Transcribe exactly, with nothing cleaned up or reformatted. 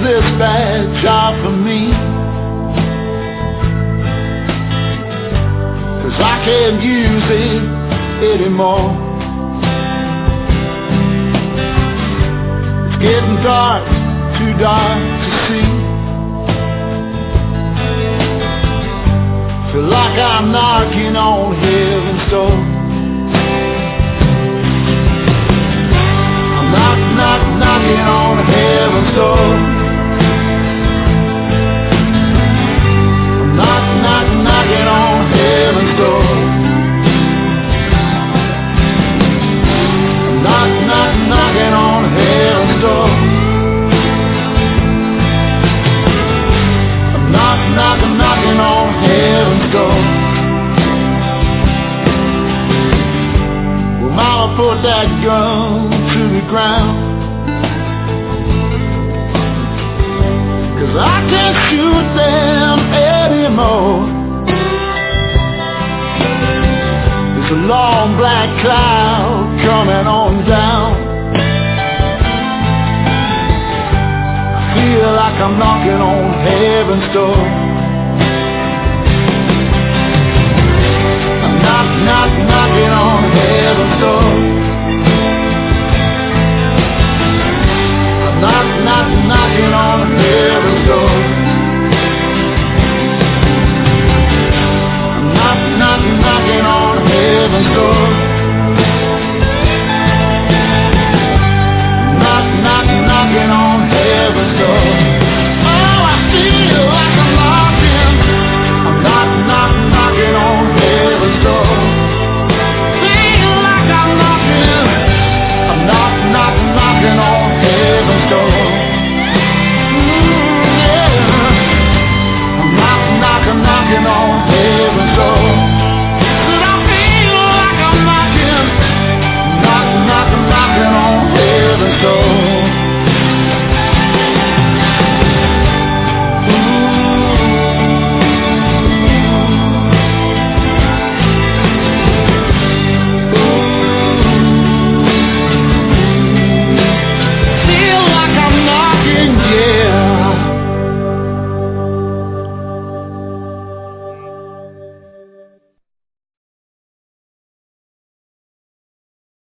this bad job for me, 'cause I can't use it anymore. It's getting dark, too dark to see. Feel like I'm knocking on heaven's door. I'm knock, knock, knocking on heaven's door. I'm knock, knock, knocking on heaven's door. I'm knock, knock, knocking on heaven's door. I'm knock, knock, knocking on heaven's door. Well, Mama put that gun to the ground, 'cause I can't shoot them anymore. There's a long black cloud coming on down. I feel like I'm knocking on heaven's door. I'm knock, knock, knocking on heaven's door. I'm knock, knock, knocking on